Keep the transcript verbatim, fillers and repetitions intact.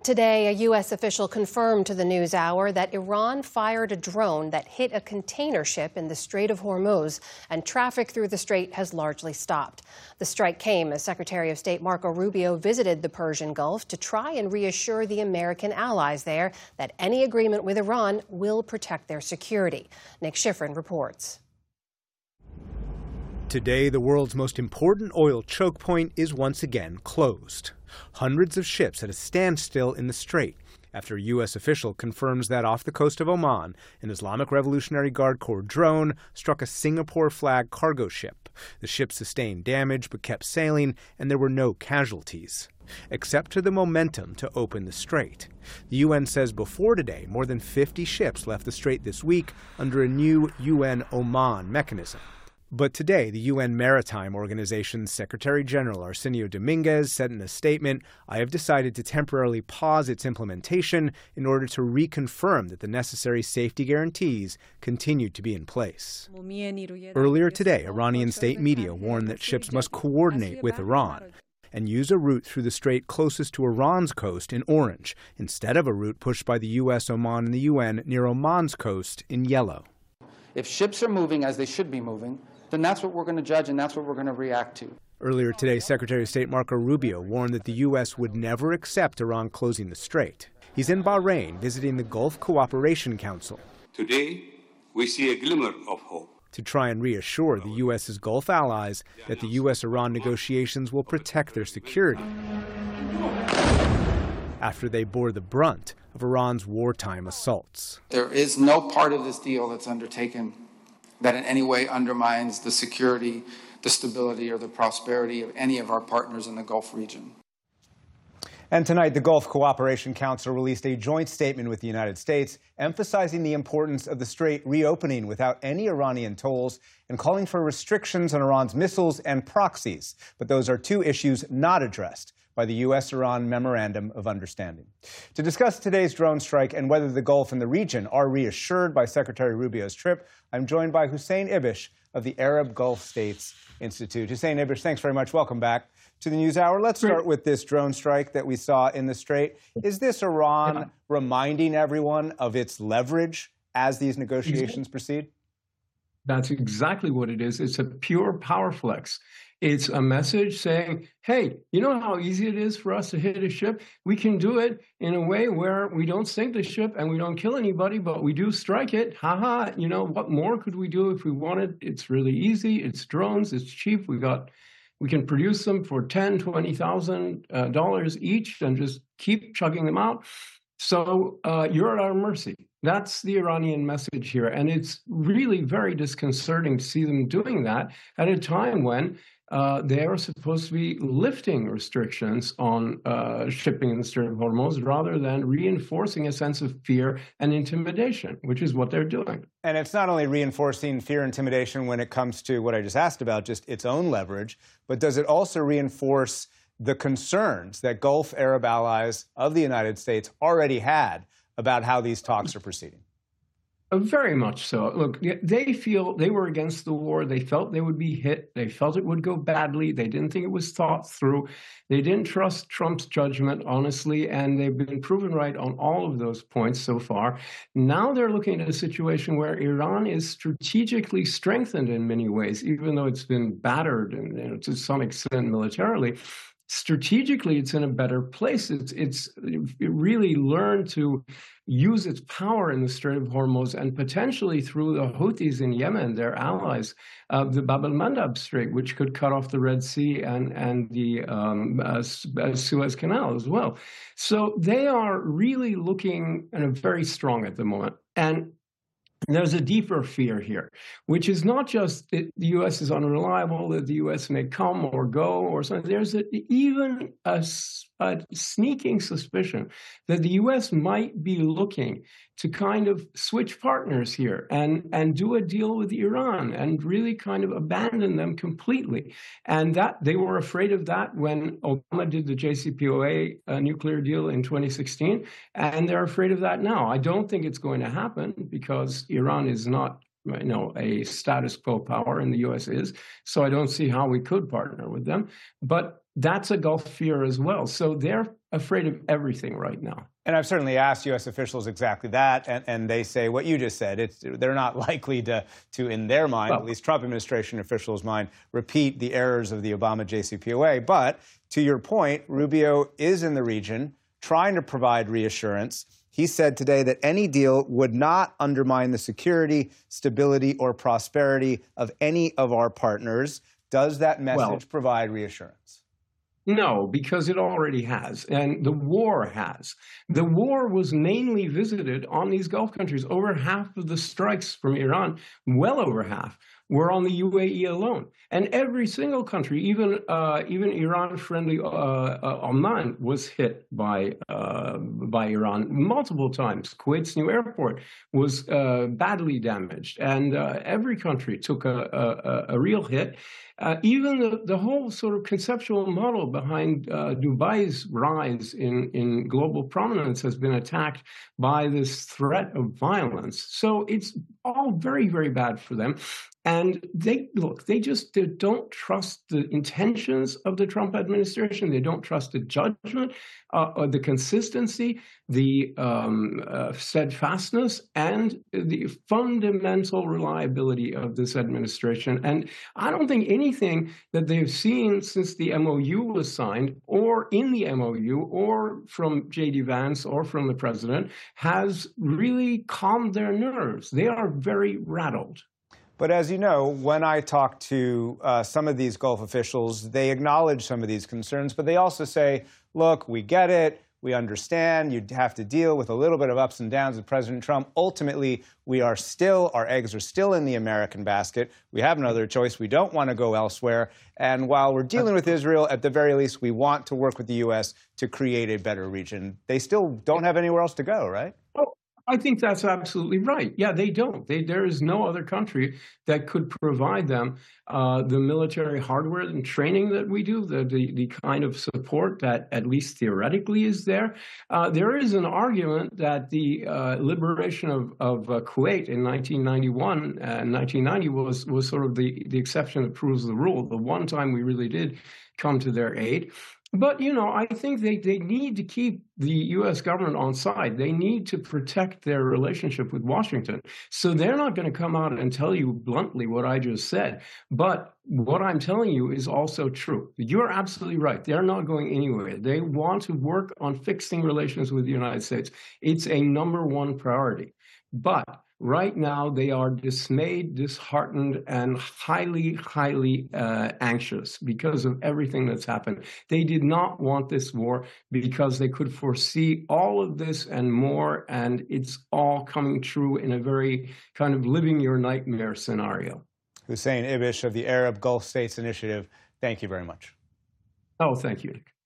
Today, a U S official confirmed to the NewsHour that Iran fired a drone that hit a container ship in the Strait of Hormuz, and traffic through the strait has largely stopped. The strike came as Secretary of State Marco Rubio visited the Persian Gulf to try and reassure the American allies there that any agreement with Iran will protect their security. Nick Schifrin reports. Today, the world's most important oil choke point is once again closed. Hundreds of ships at a standstill in the strait after a U S official confirms that off the coast of Oman, an Islamic Revolutionary Guard Corps drone struck a Singapore-flagged cargo ship. The ship sustained damage but kept sailing, and there were no casualties, except to the momentum to open the strait. The U N says before today, more than fifty ships left the strait this week under a new U N Oman mechanism. But today, the U N Maritime Organization's Secretary General Arsenio Dominguez said in a statement, "I have decided to temporarily pause its implementation in order to reconfirm that the necessary safety guarantees continue to be in place." Earlier today, Iranian state media warned that ships must coordinate with Iran and use a route through the strait closest to Iran's coast in orange, instead of a route pushed by the U S, Oman, and the U N near Oman's coast in yellow. If ships are moving as they should be moving, then that's what we're going to judge and that's what we're going to react to. Earlier today, Secretary of State Marco Rubio warned that the U S would never accept Iran closing the strait. He's in Bahrain visiting the Gulf Cooperation Council. Today, we see a glimmer of hope. To try and reassure the U S's Gulf allies that the U S Iran negotiations will protect their security after they bore the brunt of Iran's wartime assaults. There is no part of this deal that's undertaken that in any way undermines the security, the stability, or the prosperity of any of our partners in the Gulf region. And tonight, the Gulf Cooperation Council released a joint statement with the United States, emphasizing the importance of the strait reopening without any Iranian tolls and calling for restrictions on Iran's missiles and proxies. But those are two issues not addressed by the U S-Iran Memorandum of Understanding. To discuss today's drone strike and whether the Gulf and the region are reassured by Secretary Rubio's trip, I'm joined by Hussein Ibish of the Arab Gulf States Institute. Hussein Ibish, thanks very much. Welcome back to the NewsHour. Let's start with this drone strike that we saw in the Strait. Is this Iran yeah. reminding everyone of its leverage as these negotiations proceed? That's exactly what it is. It's a pure power flex. It's a message saying, hey, you know how easy it is for us to hit a ship? We can do it in a way where we don't sink the ship and we don't kill anybody, but we do strike it. Ha ha, you know, what more could we do if we wanted? It's really easy. It's drones. It's cheap. We got, we can produce them for ten, twenty thousand uh, dollars each and just keep chugging them out. So uh, you're at our mercy. That's the Iranian message here. And it's really very disconcerting to see them doing that at a time when uh, they are supposed to be lifting restrictions on uh, shipping in the Strait of Hormuz rather than reinforcing a sense of fear and intimidation, which is what they're doing. And it's not only reinforcing fear and intimidation when it comes to what I just asked about, just its own leverage, but does it also reinforce the concerns that Gulf Arab allies of the United States already had about how these talks are proceeding? Uh, very much so. Look, they feel they were against the war. They felt they would be hit. They felt it would go badly. They didn't think it was thought through. They didn't trust Trump's judgment, honestly, and they've been proven right on all of those points so far. Now they're looking at a situation where Iran is strategically strengthened in many ways, even though it's been battered and, you know, to some extent militarily. Strategically, it's in a better place. It's it's it really learned to use its power in the Strait of Hormuz and potentially through the Houthis in Yemen, their allies, uh, the Bab el-Mandab Strait, which could cut off the Red Sea and and the um, uh, Suez Canal as well. So they are really looking uh, very strong at the moment. And there's a deeper fear here, which is not just that the U S is unreliable, that the U S may come or go or something. There's a, even a, a sneaking suspicion that the U S might be looking to kind of switch partners here and, and do a deal with Iran and really kind of abandon them completely. And that they were afraid of that when Obama did the J C P O A uh, nuclear deal in twenty sixteen, and they're afraid of that now. I don't think it's going to happen because Iran is not, you know, a status quo power, and the U S is. So I don't see how we could partner with them. But that's a Gulf fear as well. So they're afraid of everything right now. And I've certainly asked U S officials exactly that, and, and they say what you just said. It's, they're not likely to, to, in their mind, well, at least Trump administration officials' mind, repeat the errors of the Obama J C P O A. But to your point, Rubio is in the region trying to provide reassurance. He said today that any deal would not undermine the security, stability, or prosperity of any of our partners. Does that message well, provide reassurance? No, because it already has, and the war has. The war was mainly visited on these Gulf countries. Over half of the strikes from Iran, well over half, were on the U A E alone. And every single country, even uh, even Iran-friendly uh, uh, Oman, was hit by uh, by Iran multiple times. Kuwait's new airport was uh, badly damaged, and uh, every country took a, a, a real hit. Uh, even the, the whole sort of conceptual model behind uh, Dubai's rise in, in global prominence has been attacked by this threat of violence. So it's all very, very bad for them. And they, look, they just they don't trust the intentions of the Trump administration. They don't trust the judgment, uh, or the consistency, the um, uh, steadfastness, and the fundamental reliability of this administration. And I don't think anything that they've seen since the M O U was signed, or in the M O U, or from J D Vance, or from the president, has really calmed their nerves. They are very rattled. But as you know, when I talk to uh, some of these Gulf officials, they acknowledge some of these concerns, but they also say, look, we get it. We understand you'd have to deal with a little bit of ups and downs with President Trump. Ultimately, we are still, our eggs are still in the American basket. We have no other choice. We don't want to go elsewhere. And while we're dealing with Israel, at the very least, we want to work with the U S to create a better region. They still don't have anywhere else to go, right? I think that's absolutely right. Yeah, they don't. They, there is no other country that could provide them uh, the military hardware and training that we do, the, the, the kind of support that at least theoretically is there. Uh, there is an argument that the uh, liberation of, of uh, Kuwait in nineteen ninety-one and nineteen ninety was, was sort of the, the exception that proves the rule, the one time we really did come to their aid. But, you know, I think they, they need to keep the U S government on side. They need to protect their relationship with Washington. So they're not going to come out and tell you bluntly what I just said. But what I'm telling you is also true. You're absolutely right. They're not going anywhere. They want to work on fixing relations with the United States. It's a number one priority. But right now, they are dismayed, disheartened, and highly, highly uh, anxious because of everything that's happened. They did not want this war because they could foresee all of this and more, and it's all coming true in a very kind of living your nightmare scenario. Hussein Ibish of the Arab Gulf States Initiative, thank you very much. Oh, thank you, Nick.